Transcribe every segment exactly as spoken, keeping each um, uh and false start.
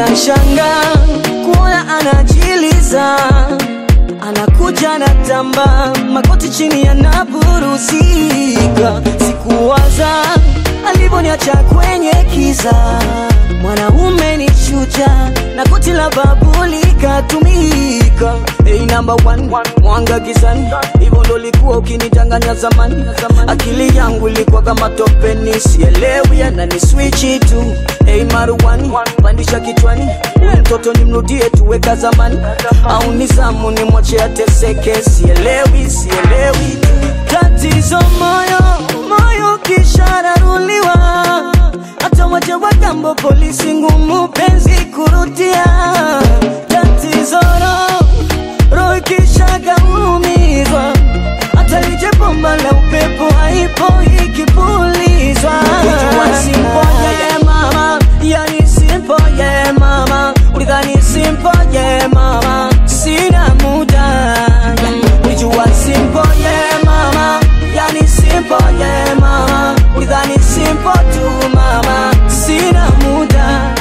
Nashanga kuona anajiliza, anakuja na tamba, makoti chini yanaburuzika. Sikuwaza alivoniacha kwenye kiza, mwanaume ni shujaa na koti la babuli katumika. Hey number one, mwanga gizani, hivyo ndo likuwa ukinitanganya zamani. Akili yangu ilikuwa kama topeni, sielewi anani switch tu. Hey Marwan, pandisha kichwani, mtoto nimrudie tuweka zamani, au nizamu ni mwache ateseke, sielewi, sielewi. Tatizo moyo, moyo kishararuliwa, hata waje wagambo polisi ngumu penzi kurudia. Tatizo roho, roho kishagaumizwa, hata lije bomba la upepo haipo ikipulizwa. Ulijua simple yeah mama, yani simple yeah mama, ulidhani simple yeah mama, sina muda. Ulijua simple yeah mama, yani simple yeah mama, ulidhani simple tu mama, sina muda.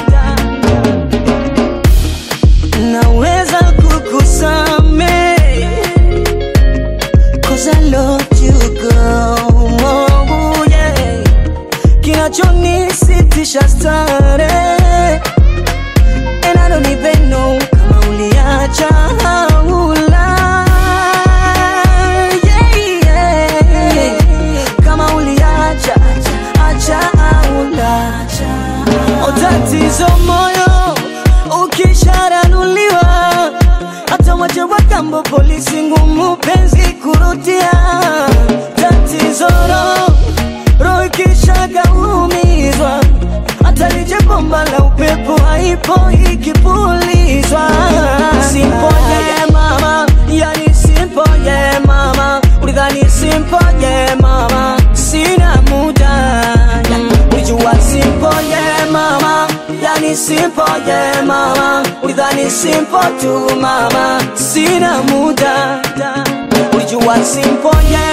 Naweza kukusame, cause I love you girl, oh yeah. Kinachonisitisha stare, and I don't even know kama uliacha haula, yeah, yeah. Kama uliacha, acha haula. Tatizo moyo ukisharanuliwa, hata waje wagambo polisi ngumu penzi kurudia. Tatizo roho, roho kishagaumizwa, hata lije bomba la upepo haipo ikipulizwa. Simple yeah mama, yani simple yeah mama, ulidhani simple yeah mama, sina muda. Ulijua simple yeah mama, yani simple yeah mama, ulidhani simple tu mama, sina muda. Ulijua simple yeah